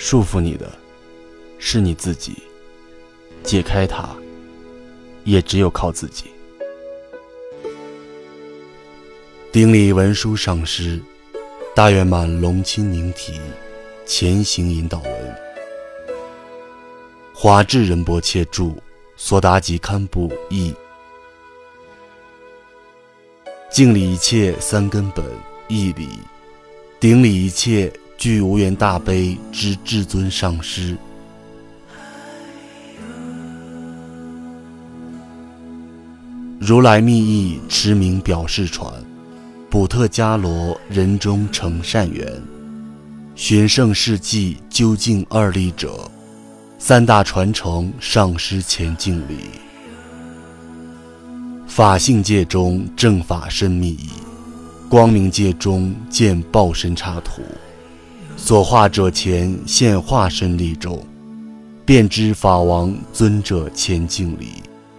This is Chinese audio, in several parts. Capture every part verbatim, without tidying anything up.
束缚你的是你自己，解开它也只有靠自己。顶礼文殊上师，大圆满龙钦宁提，前行引导文。华智仁波切著，索达吉堪布译。敬礼一切三根本义理，顶礼一切具无缘大悲之至尊上师。如来密意持名表示传，补特伽罗人中成善缘，寻圣事迹究竟二力者，三大传承上师前敬礼。法性界中正法深密意，光明界中见报身插图，所化者前现化身力众，便知法王尊者前敬礼。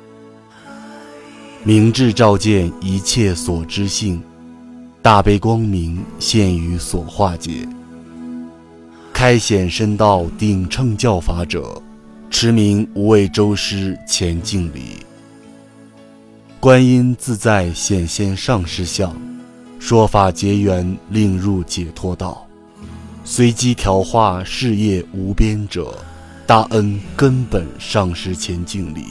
明智照见一切所知性，大悲光明现于所化界，开显深道顶乘教法者，持名无畏周师前敬礼。观音自在显现上师相，说法结缘令入解脱道，随机调化事业无边者，大恩根本上师前敬礼。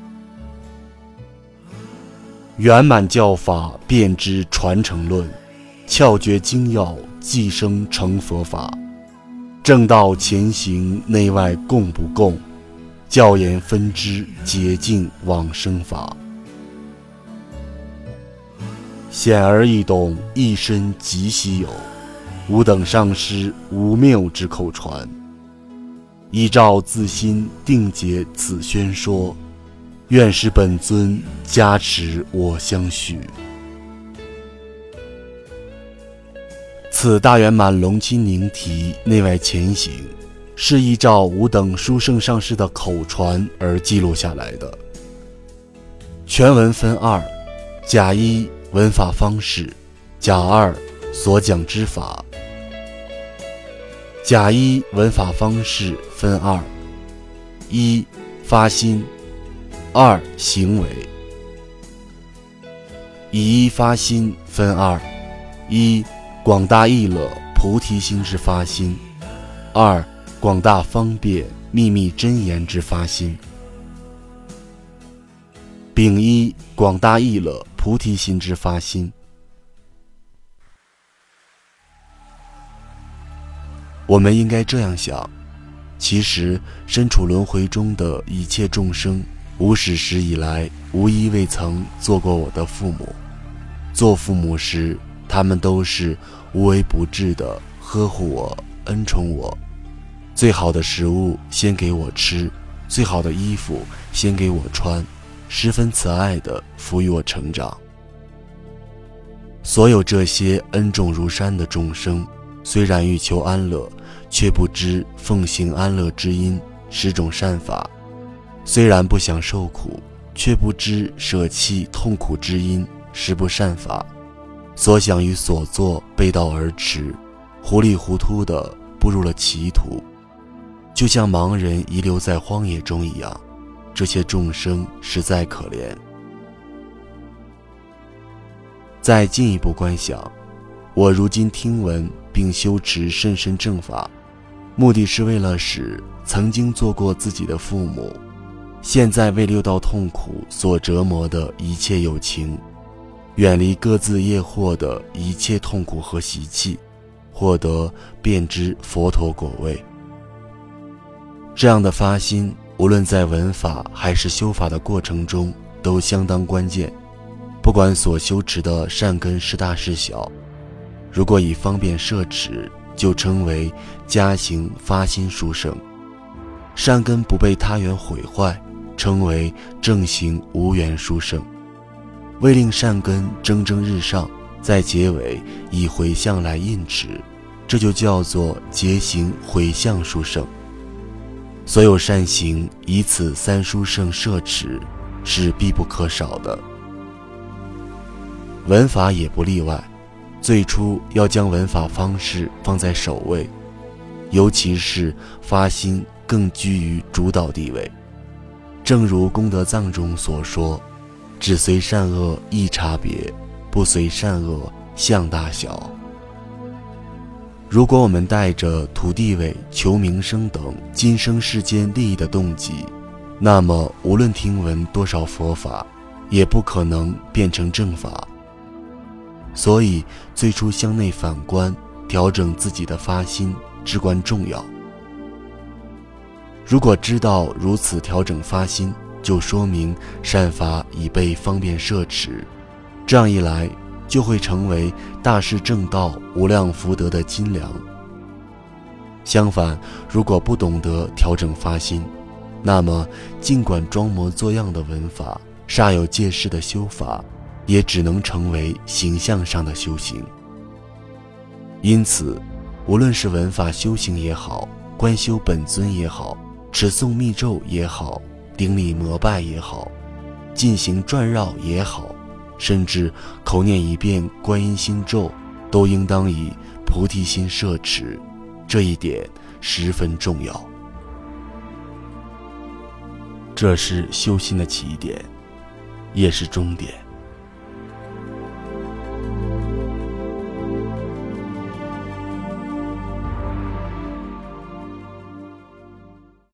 圆满教法遍知传承论，窍诀精要寄生成佛法，正道前行内外共不共，教言分支洁净往生法。显而易懂，一身极稀有，吾等上师无谬之口传，依照自心定解此宣说，愿使本尊加持我相续。此大圆满龙钦宁提内外前行，是依照吾等殊胜上师的口传而记录下来的。全文分二：甲一文法方式，甲二所讲之法。甲一文法方式分二：一发心，二行为。以一发心分二：一广大意乐菩提心之发心，二广大方便秘密真言之发心。丙一广大意乐菩提心之发心。我们应该这样想，其实身处轮回中的一切众生，无始时以来无一未曾做过我的父母。做父母时，他们都是无微不至的呵护我，恩宠我，最好的食物先给我吃，最好的衣服先给我穿，十分慈爱地抚育我成长。所有这些恩重如山的众生，虽然欲求安乐，却不知奉行安乐之因，十种善法；虽然不想受苦，却不知舍弃痛苦之因，十不善法。所想与所做背道而驰，糊里糊涂地步入了歧途，就像盲人遗留在荒野中一样。这些众生实在可怜。再进一步观想，我如今听闻并修持甚深正法，目的是为了使曾经做过自己的父母，现在为六道痛苦所折磨的一切有情，远离各自业祸的一切痛苦和习气，获得遍知佛陀果位。这样的发心，无论在闻法还是修法的过程中都相当关键。不管所修持的善根是大是小，如果以方便摄持，就称为加行发心殊胜；善根不被他缘毁坏，称为正行无缘殊胜。为令善根蒸蒸日上，在结尾以回向来印持，这就叫做结行回向殊胜。所有善行以此三殊胜摄持，是必不可少的。闻法也不例外，最初要将闻法方式放在首位， 尤其是发心更居于主导地位。正如功德藏中所说，只随善恶异差别，不随善恶相大小。如果我们带着图地位、求名声等今生世间利益的动机，那么无论听闻多少佛法，也不可能变成正法。所以最初向内反观，调整自己的发心至关重要。如果知道如此调整发心，就说明善法已被方便摄持，这样一来就会成为大士正道无量福德的金粮。相反，如果不懂得调整发心，那么尽管装模作样的文法，煞有介事的修法，也只能成为形象上的修行。因此，无论是文法修行也好，观修本尊也好，持诵密咒也好，顶礼膜拜也好，进行转绕也好，甚至口念一遍观音心咒，都应当以菩提心摄持，这一点十分重要。这是修心的起点，也是终点。